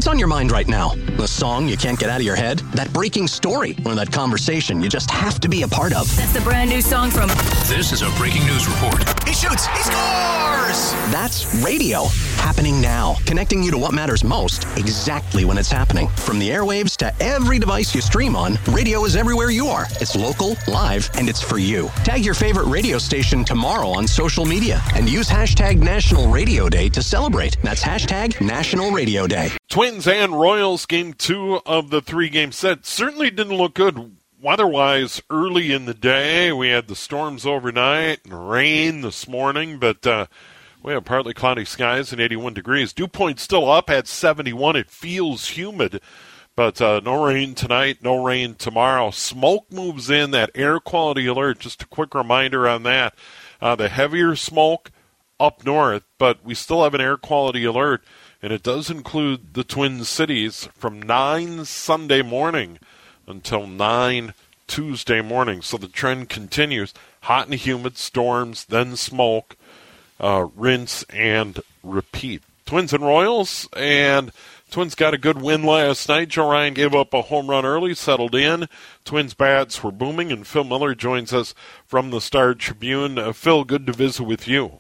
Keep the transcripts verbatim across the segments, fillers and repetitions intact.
What's on your mind right now? The song you can't get out of your head? That breaking story? Or that conversation you just have to be a part of? That's the brand new song from... This is a breaking news report. He shoots! He scores! That's radio. Happening now. Connecting you to what matters most, exactly when it's happening. From the airwaves to every device you stream on, radio is everywhere you are. It's local, live, and it's for you. Tag your favorite radio station tomorrow on social media and use hashtag National Radio Day to celebrate. That's hashtag National Radio Day. Twins and Royals, game two of the three-game set. Certainly didn't look good weather-wise early in the day. We had the storms overnight and rain this morning, but uh, we have partly cloudy skies and eighty-one degrees. Dew point still up at seventy-one. It feels humid, but uh, no rain tonight, no rain tomorrow. Smoke moves in, that air quality alert. Just a quick reminder on that. Uh, the heavier smoke up north, but we still have an air quality alert, and it does include the Twin Cities from nine Sunday morning until nine Tuesday morning. So the trend continues. Hot and humid, storms, then smoke, uh, rinse and repeat. Twins and Royals, and Twins got a good win last night. Joe Ryan gave up a home run early, settled in. Twins bats were booming, and Phil Miller joins us from the Star Tribune. Uh, Phil, good to visit with you.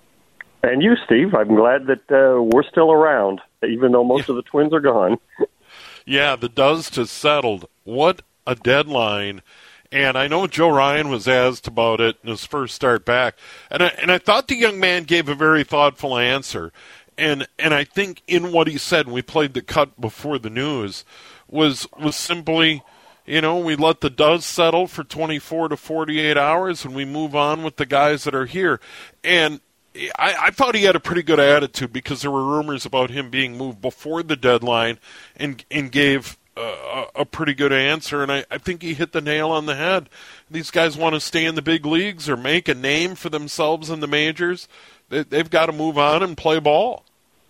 And you, Steve. I'm glad that uh, we're still around, even though most yeah. of the Twins are gone. Yeah, the dust has settled. What a deadline. And I know Joe Ryan was asked about it in his first start back. And I, and I thought the young man gave a very thoughtful answer. And and I think in what he said, and we played the cut before the news, was was simply, you know, we let the dust settle for twenty-four to forty-eight hours and we move on with the guys that are here. And I, I thought he had a pretty good attitude because there were rumors about him being moved before the deadline, and and gave a, a pretty good answer. And I, I think he hit the nail on the head. These guys want to stay in the big leagues or make a name for themselves in the majors. They, they've got to move on and play ball.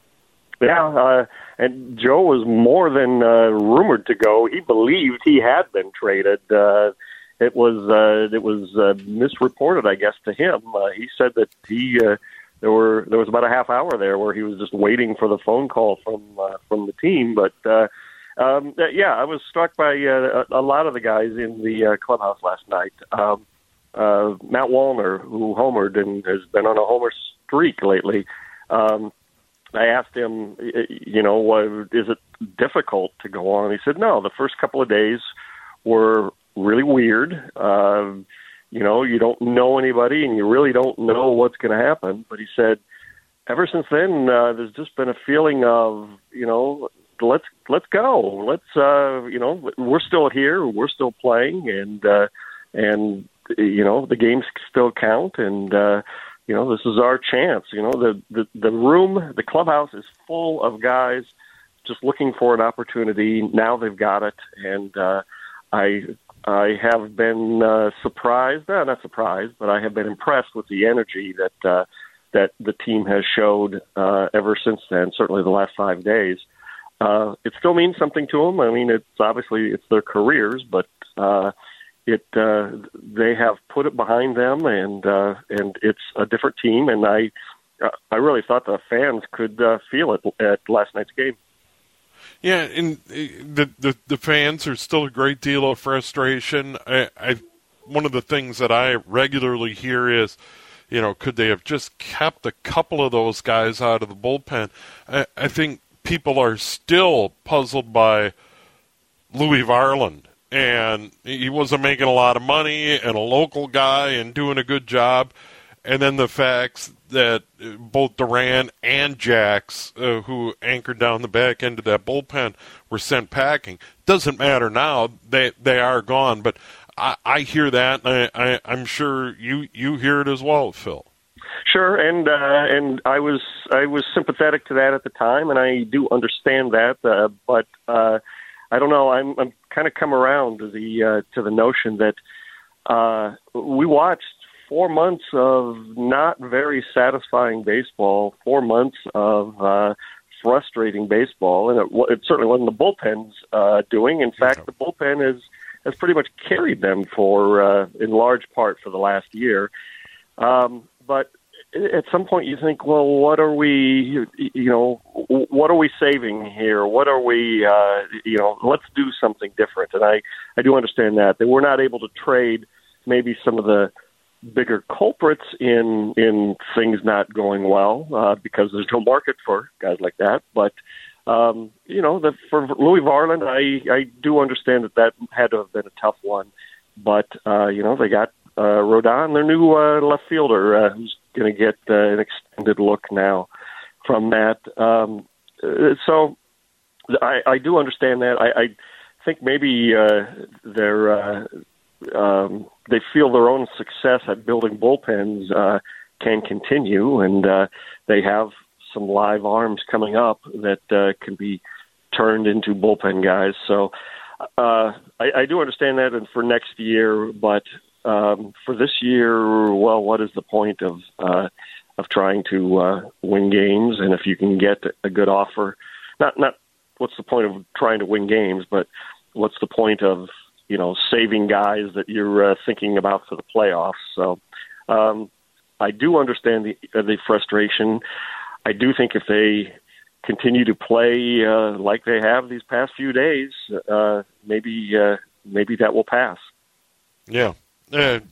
Yeah, uh, and Joe was more than uh, rumored to go. He believed he had been traded. Uh, it was uh, it was uh, misreported, I guess, to him. Uh, he said that he uh, there were there was about a half hour there where he was just waiting for the phone call from uh, from the team. But uh, um, yeah, I was struck by uh, a, a lot of the guys in the uh, clubhouse last night. Um, uh, Matt Wallner, who homered and has been on a homer streak lately. Um, I asked him, you know, is it difficult to go on? He said, no, the first couple of days were really weird. Uh, you know, you don't know anybody and you really don't know what's going to happen. But he said, ever since then, uh, there's just been a feeling of, you know, let's let's go. Let's, uh, you know, we're still here. We're still playing. And, uh, and you know, the games still count. And, uh You know, this is our chance. You know, the, the, the room, the clubhouse is full of guys just looking for an opportunity. Now they've got it. And uh, I I have been uh, surprised, no, not surprised, but I have been impressed with the energy that uh, that the team has showed uh, ever since then, certainly the last five days. Uh, it still means something to them. I mean, it's obviously it's their careers, but uh, It uh, they have put it behind them, and uh, and it's a different team. And I uh, I really thought the fans could uh, feel it at last night's game. Yeah, and the, the the fans are still a great deal of frustration. I, I one of the things that I regularly hear is, you know, could they have just kept a couple of those guys out of the bullpen? I, I think people are still puzzled by Louis Varland. And he wasn't making a lot of money, and a local guy and doing a good job. And then the facts that both Duran and Jax, uh, who anchored down the back end of that bullpen, were sent packing. Doesn't matter now. They they are gone. But I, I hear that, and I, I, I'm sure you, you hear it as well, Phil. Sure, and uh, and I was I was sympathetic to that at the time, and I do understand that. Uh, but uh, I don't know. I'm I'm kind of come around to the uh, to the notion that uh, we watched four months of not very satisfying baseball, four months of uh, frustrating baseball, and it, it certainly wasn't the bullpen's uh, doing. In fact, the bullpen has has pretty much carried them for uh, in large part for the last year. Um, but at some point you think, well, what are we, you know, what are we saving here? What are we, uh, you know, let's do something different. And I, I do understand that. They were not able to trade maybe some of the bigger culprits in in things not going well uh, because there's no market for guys like that. But, um, you know, the, for Louis Varland, I, I do understand that that had to have been a tough one. But, uh, you know, they got uh, Rodon, their new uh, left fielder, uh, who's going to get uh, an extended look now from that. Um, so I, I do understand that. I, I think maybe uh, they're uh, um, they feel their own success at building bullpens uh, can continue, and uh, they have some live arms coming up that uh, can be turned into bullpen guys. So uh, I, I do understand that, and for next year, but um, for this year, well, what is the point of uh, of trying to uh, win games? And if you can get a good offer, not not what's the point of trying to win games, but what's the point of, you know, saving guys that you're uh, thinking about for the playoffs? So um, I do understand the uh, the frustration. I do think if they continue to play uh, like they have these past few days, uh, maybe uh, maybe that will pass. Yeah, uh,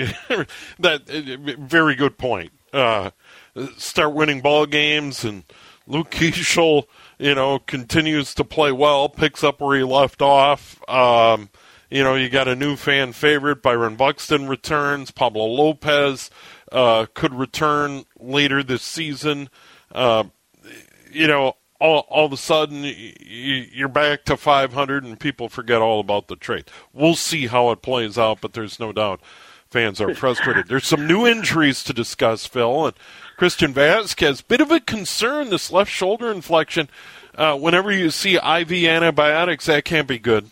that uh, very good point. Uh, start winning ball games, and Luke Keeschel, you know, continues to play well, picks up where he left off. Um, you know, you got a new fan favorite. Byron Buxton returns. Pablo Lopez uh, could return later this season. Uh, you know, all, all of a sudden you're back to five hundred and people forget all about the trade. We'll see how it plays out, but there's no doubt fans are frustrated. There's some new injuries to discuss, Phil, and Christian Vasquez, bit of a concern, this left shoulder inflection. Uh, whenever you see I V antibiotics, that can't be good.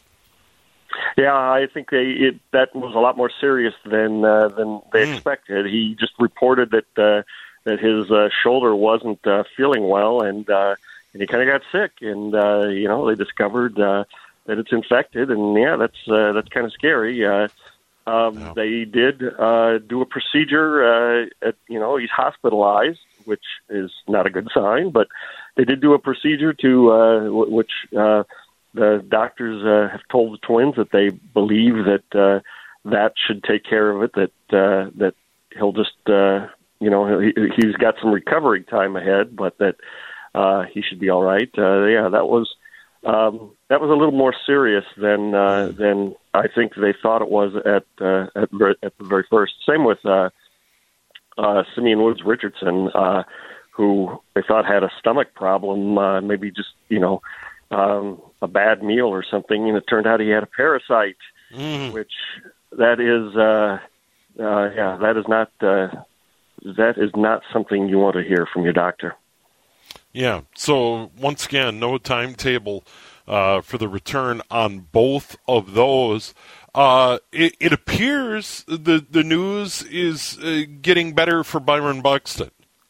Yeah, I think they it, that was a lot more serious than uh, than they mm. expected. He just reported that uh, that his uh, shoulder wasn't uh, feeling well, and uh, and he kind of got sick. And uh, you know, they discovered uh, that it's infected, and yeah, that's uh, that's kind of scary. Uh, um, yeah. They did uh, do a procedure. Uh, at, you know, he's hospitalized, which is not a good sign, but they did do a procedure to uh, w- which. Uh, The doctors uh, have told the Twins that they believe that uh, that should take care of it, that uh, that he'll just, uh, you know, he, he's got some recovery time ahead, but that uh, he should be all right. Uh, yeah, that was um, that was a little more serious than uh, than I think they thought it was at uh, at, at the very first. Same with uh, uh, Simeon Woods Richardson, uh, who they thought had a stomach problem, uh, maybe just, you know, Um, a bad meal or something, and it turned out he had a parasite, mm. which that is, uh, uh, yeah, that is not uh, that is not something you want to hear from your doctor. Yeah. So once again, no timetable uh, for the return on both of those. Uh, it, it appears the the news is uh, getting better for Byron Buxton.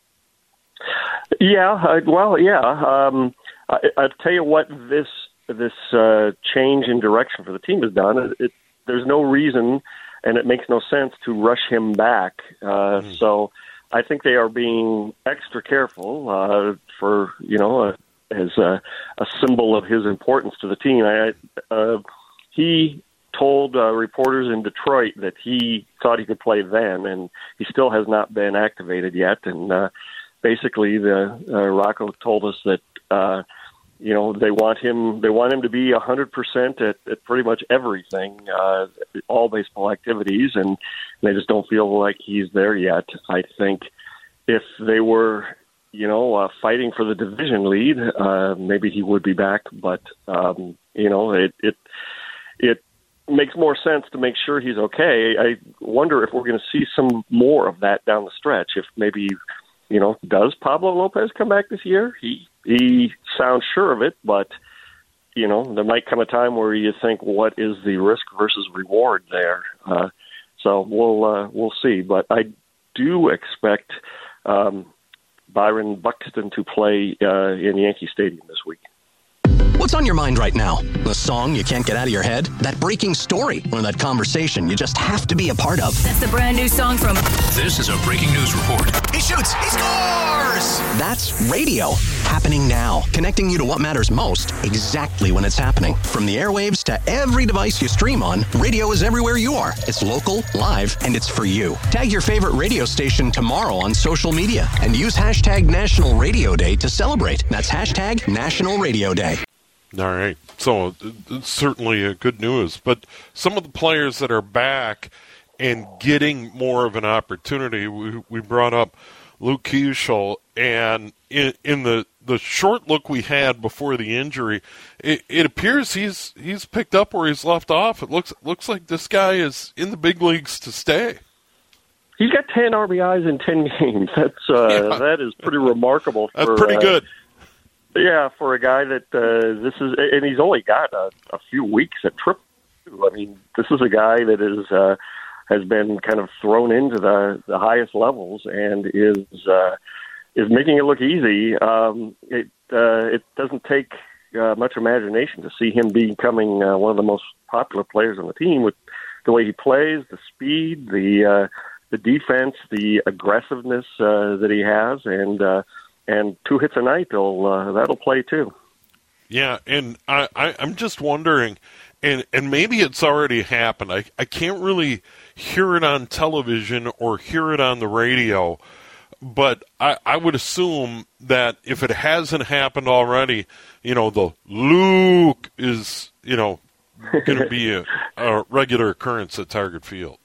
Yeah. Uh, well, yeah. Um, I, I'll tell you what this this uh, change in direction for the team has done. It, it, there's no reason, and it makes no sense to rush him back. Uh, mm. So I think they are being extra careful uh, for, you know, a, as a, a symbol of his importance to the team. I, uh, he told uh, reporters in Detroit that he thought he could play then, and he still has not been activated yet. And uh, basically, the uh, Rocco told us that uh, you know they want him. They want him to be a hundred percent at at pretty much everything, uh, all baseball activities, and they just don't feel like he's there yet. I think if they were, you know, uh, fighting for the division lead, uh, maybe he would be back. But um, you know, it it it makes more sense to make sure he's okay. I wonder if we're going to see some more of that down the stretch. If maybe, you know, does Pablo Lopez come back this year? He he sounds sure of it, but, you know, there might come a time where you think, what is the risk versus reward there? Uh, so we'll uh, we'll see. But I do expect um, Byron Buxton to play uh, in Yankee Stadium this week. What's on your mind right now? The song you can't get out of your head? That breaking story? Or that conversation you just have to be a part of? That's the brand new song from... This is a breaking news report. He shoots. He scores! That's radio. Happening now. Connecting you to what matters most exactly when it's happening. From the airwaves to every device you stream on, radio is everywhere you are. It's local, live, and it's for you. Tag your favorite radio station tomorrow on social media and use hashtag National Radio Day to celebrate. That's hashtag National Radio Day. All right. So it's certainly uh, good news. But some of the players that are back and getting more of an opportunity, we, we brought up Luke Keeschel, and in, in the, the short look we had before the injury, it, it appears he's he's picked up where he's left off. It looks looks like this guy is in the big leagues to stay. He's got ten R B Is in ten games. That's uh, yeah. that is pretty remarkable. For, That's pretty good. Uh, yeah, for a guy that uh, this is, and he's only got a, a few weeks at triple. I mean, this is a guy that is uh, has been kind of thrown into the, the highest levels and is uh, is making it look easy. Um, it uh, it doesn't take uh, much imagination to see him becoming uh, one of the most popular players on the team with the way he plays, the speed, the uh, the defense, the aggressiveness uh, that he has, and uh, and two hits a night, will uh, that'll play too. Yeah, and I, I, I'm just wondering, and, and maybe it's already happened. I, I can't really hear it on television or hear it on the radio, but I, I would assume that if it hasn't happened already, you know, the Luke is, you know, going to be a, a regular occurrence at Target Field.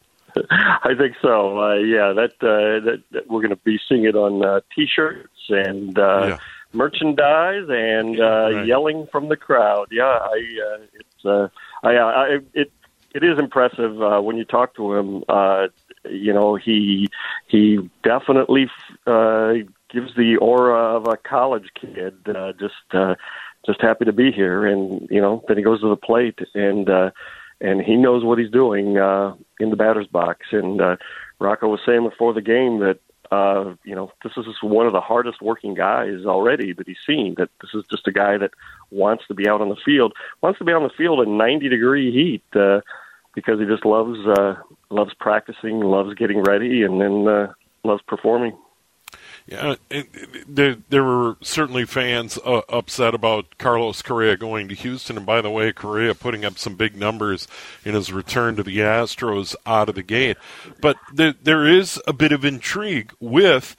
I think so. Uh, yeah, that, uh, that, that we're going to be seeing it on uh, T-shirts and uh, yeah. merchandise and uh, right. yelling from the crowd. Yeah, I, uh, it's uh, I, I, it it is impressive uh, when you talk to him. Uh, you know, he he definitely uh, gives the aura of a college kid. Uh, just uh, just happy to be here, and you know, then he goes to the plate and. Uh, And he knows what he's doing uh, in the batter's box. And uh, Rocco was saying before the game that, uh, you know, this is one of the hardest working guys already that he's seen, that this is just a guy that wants to be out on the field, wants to be on the field in ninety-degree heat uh, because he just loves uh, loves practicing, loves getting ready, and then uh, loves performing. Yeah, there, there were certainly fans uh, upset about Carlos Correa going to Houston. And by the way, Correa putting up some big numbers in his return to the Astros out of the gate. But there, there is a bit of intrigue with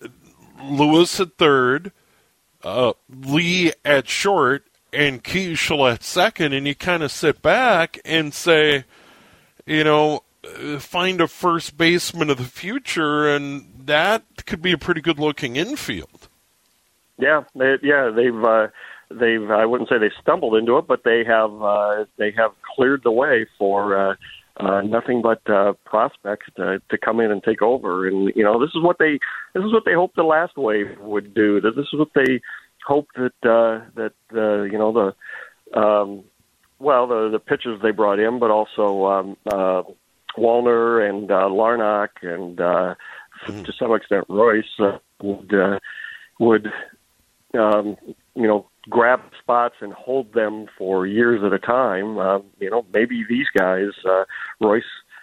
Lewis at third, uh, Lee at short, and Keeschel at second. And you kind of sit back and say, you know, find a first baseman of the future, and that could be a pretty good-looking infield. Yeah, they, yeah, they've uh, they've I wouldn't say they stumbled into it, but they have uh, they have cleared the way for uh, uh, nothing but uh, prospects to, to come in and take over. And you know, this is what they this is what they hoped the last wave would do. That this is what they hoped that uh, that uh, you know the um, well the the pitchers they brought in, but also um, uh, Wallner and uh, Larnach and uh, mm-hmm. to some extent Royce uh, would uh, would um, you know grab spots and hold them for years at a time. Uh, you know, maybe these guys, uh, Royce.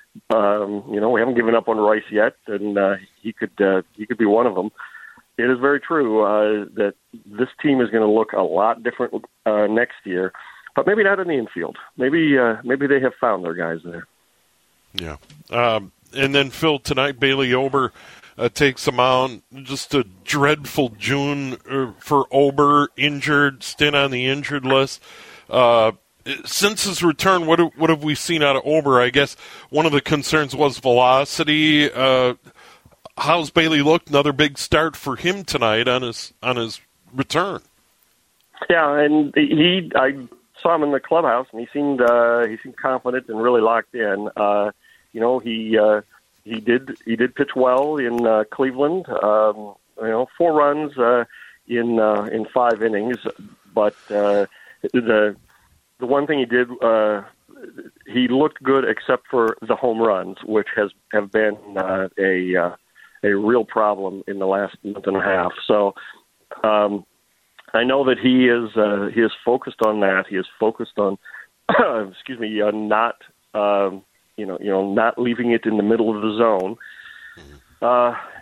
Um, you know, we haven't given up on Royce yet, and uh, he could uh, he could be one of them. It is very true uh, that this team is going to look a lot different uh, next year, but maybe not in the infield. Maybe uh, maybe they have found their guys there. Yeah. Um, and then, Phil, tonight Bailey Ober uh, takes him out. Just a dreadful June uh, for Ober, injured, stint on the injured list. Uh, since his return, what, what have we seen out of Ober? I guess one of the concerns was velocity. Uh, how's Bailey looked? Another big start for him tonight on his on his return. Yeah, and he I saw him in the clubhouse, and he seemed uh, he seemed confident and really locked in. Uh, You know, he uh, he did he did pitch well in uh, Cleveland. Um, you know, four runs uh, in uh, in five innings. But uh, the the one thing he did, uh, he looked good except for the home runs, which has have been uh, a uh, a real problem in the last month and a half. So um, I know that he is uh, he is focused on that. He is focused on excuse me, uh, not. Um, You know, you know, not leaving it in the middle of the zone. Uh,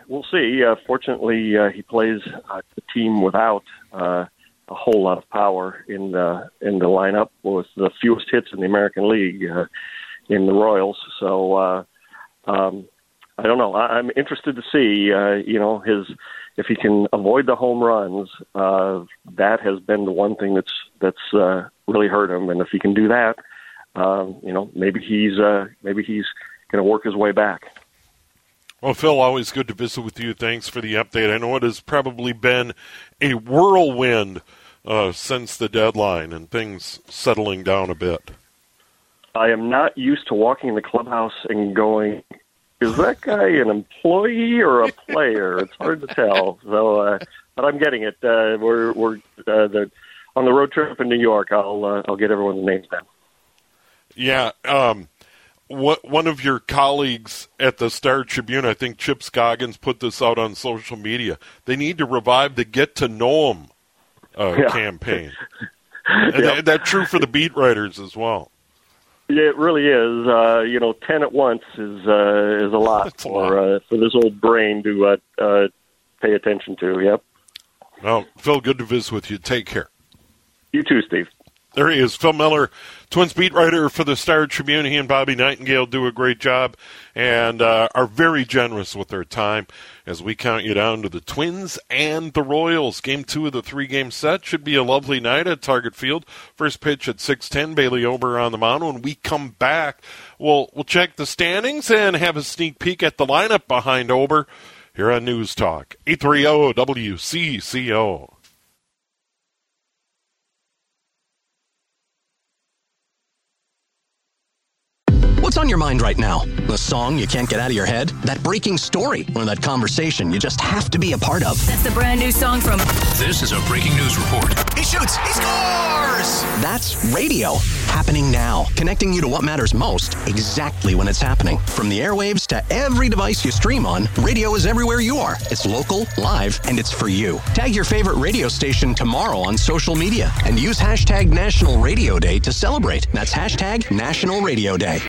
we'll see. Uh, fortunately, uh, he plays uh, the team without uh, a whole lot of power in the in the lineup, with the fewest hits in the American League uh, in the Royals. So uh, um, I don't know. I, I'm interested to see, uh, you know, his if he can avoid the home runs. Uh, that has been the one thing that's that's uh, really hurt him, and if he can do that, um, you know, maybe he's uh, maybe he's going to work his way back. Well, Phil, always good to visit with you. Thanks for the update. I know it has probably been a whirlwind uh, since the deadline and things settling down a bit. I am not used to walking in the clubhouse and going, is that guy an employee or a player? It's hard to tell. So, uh, but I'm getting it. Uh, we're we're uh, the, on the road trip in New York. I'll uh, I'll get everyone's names down. Yeah. Um, what one of your colleagues at the Star Tribune, I think Chip Scoggins, put this out on social media. They need to revive the Get to Know 'em uh, yeah. campaign. And yep. that, that's true for the beat writers as well. Yeah, it really is. Uh, you know, ten at once is uh, is a lot That's for a lot. Uh, for this old brain to uh, uh, pay attention to. Yep. Well, Phil, good to visit with you. Take care. You too, Steve. There he is, Phil Miller, Twins beat writer for the Star Tribune. He and Bobby Nightingale do a great job and uh, are very generous with their time as we count you down to the Twins and the Royals. Game two of the three-game set should be a lovely night at Target Field. First pitch at six ten, Bailey Ober on the mound. When we come back, we'll, we'll check the standings and have a sneak peek at the lineup behind Ober here on News Talk, eight thirty W C C O. What's on your mind right now? The song you can't get out of your head? That breaking story? Or that conversation you just have to be a part of? That's the brand new song from... This is a breaking news report. He shoots. He scores. That's radio. Happening now. Connecting you to what matters most exactly when it's happening. From the airwaves to every device you stream on, radio is everywhere you are. It's local, live, and it's for you. Tag your favorite radio station tomorrow on social media and use hashtag National Radio Day to celebrate. That's hashtag National Radio Day.